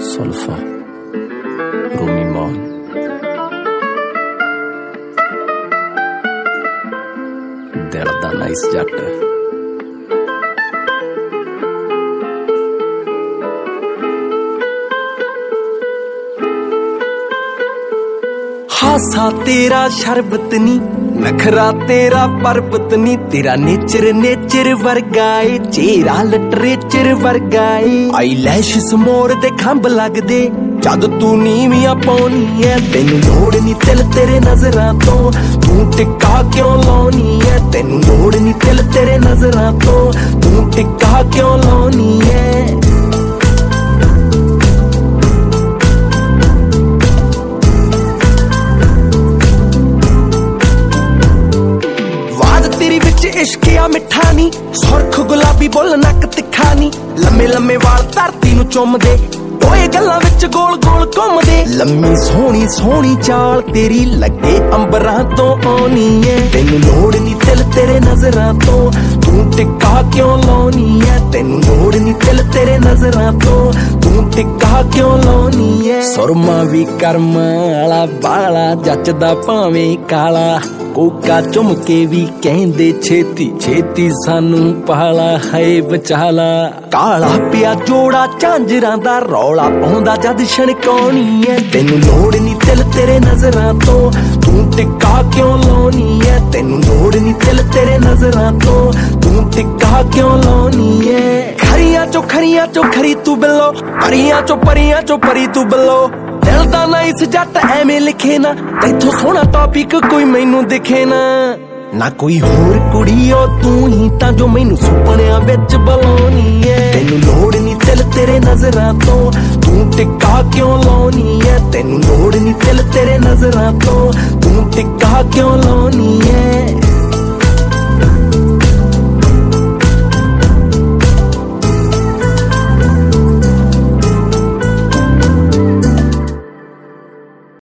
ਸੁਲਫਾ ਰੂਮੀ ਮੌਨ ਦਿਲ ਦਾ ਨਾਈਸ ਜੱਟ ਹਾਸਾ ਤੇਰਾ ਸ਼ਰਬਤ ਨੀ ਨਖਰਾ ਤੇਰਾ ਪਰਬਤ ਨੀ ਤੇਰਾ ਨੇਚਰ ਵਰਗਾਏ ਚਿਹਰਾ ਲਿਟਰੇਚਰ ਵਰਗਾਏ ਆਈਲੈਸ਼ਸ ਮੋਰ ਦੇ ਖੰਭ ਲੱਗਦੇ ਜਦ ਤੂੰ ਨੀਵੀਆਂ ਪਾਉਣੀ ਐ ਤੈਨੂੰ ਲੋੜ ਨੀ ਤਿਲ ਤੇਰੇ ਨਜ਼ਰਾਂ ਤੋਂ ਤੂੰ ਟਿੱਕਾ ਕਿਉਂ ਲਾਉਣੀ ਐ ਤੈਨੂੰ ਲੋੜ ਨੀ ਤਿਲ ਤੇਰੇ ਨਜ਼ਰਾਂ ਤੋਂ ਤੂੰ ਟਿੱਕਾ ਕਿਉਂ ਲਾਉਣੀ ਐ ਇਸ਼ਕਿਆ ਮਿੱਠਾ ਨੀ ਸੁਰਖ ਗੁਲਾਬੀ ਬੁੱਲ ਨੱਕ ਤਿੱਖਾ ਨੀ ਲੰਮੇ ਲੰਮੇ ਵਾਲ ਧਰਤੀ ਨੂੰ ਚੁੰਮਦੇ ਓਏ ਗੱਲਾਂ ਵਿੱਚ ਗੋਲ ਗੋਲ ਘੁੰਮਦੇ ਲੰਮੀ ਸੋਹਣੀ ਸੋਹਣੀ ਚਾਲ ਤੇਰੀ ਲੱਗੇ ਅੰਬਰਾਂ ਤੋਂ ਆਉਣੀ ਏ ਤੈਨੂੰ ਲੋੜ ਨੀ ਤਿਲ ਤੇਰੇ ਨਜ਼ਰਾਂ ਤੋਂ ਤੂੰ ਟਿੱਕਾ ਕਿਉਂ ਲਾਉਣੀ ਏ ਤੈਨੂੰ ਲੋੜ ਨੀ ਤਿਲ ਤੇਰੇ ਨਜ਼ਰਾਂ ਤੋਂ ਤੂੰ ਟਿੱਕਾ ਕਿਉਂ ਲਾਉਣੀ ਏ ਸੁਰਮਾ ਵੀ ਕਰਮ ਵਾਲਾ ਬਾਲਾ ਜੱਚਦਾ ਭਾਵੇਂ ਕਾਲਾ ਕੋਕਾ ਚੁੰਮ ਕੇ ਵੀ ਕਹਿੰਦੇ ਛੇਤੀ ਛੇਤੀ ਸਾਨੂੰ ਪਾਲਾ ਹੈ ਬਚਾਲਾ ਕਾਲਾ ਪਿਆ ਜੋੜਾ ਝਾਂਜਰਾਂ ਦਾ ਰੌਲਾ ਪਾਉਂਦਾ ਜਦ ਛਣਕਾਉਣੀ ਐ ਤੈਨੂੰ ਲੋੜ ਨੀ ਤਿਲ ਤੇਰੇ ਨਜ਼ਰਾਂ ਤੋਂ ਤੂੰ ਟਿੱਕਾ ਕਿਉਂ ਲਾਉਣੀ ਐ ਤੈਨੂੰ ਲੋੜ ਨੀ ਤਿਲ ਤੇਰੇ ਨਜ਼ਰਾਂ ਤੋਂ ਤੂੰ ਟਿੱਕਾ ਕਿਉਂ ਲਾਉਣੀ ਐ ਖਰੀਆਂ ਚੋਂ ਖਰੀ ਤੂੰ ਬਿੱਲੋ ਪਰੀਆਂ ਚੋਂ ਪਰੀ ਤੂੰ ਬਿੱਲੋ ਦਿਲ ਦਾ ਨਾਈਸ ਜੱਟ ਐਵੇਂ ਲਿਖੇ ਨਾ ਤੈਥੋਂ ਸੋਹਣਾ ਟੌਪਿਕ ਕੋਈ ਮੈਨੂੰ ਦਿਖੇ ਨਾ ਕੋਈ ਹੋਰ ਕੁੜੀ ਓ ਤੂੰ ਹੀ ਤਾਂ ਜੋ ਮੈਨੂੰ ਸੁਪਨਿਆਂ ਵਿੱਚ ਬੁਲਾਉਣੀ ਐ ਤੈਨੂੰ ਲੋੜ ਨੀ ਤਿਲ ਤੇਰੇ ਨਜ਼ਰਾਂ ਤੋਂ ਤੂੰ ਟਿੱਕਾ ਕਿਉਂ ਲਾਉਣੀ ਐ ਤੈਨੂੰ ਲੋੜ ਨੀ ਤਿਲ ਤੇਰੇ ਨਜ਼ਰਾਂ ਤੋਂ ਤੂੰ ਟਿੱਕਾ ਕਿਉਂ ਲਾਉਣੀ ਐ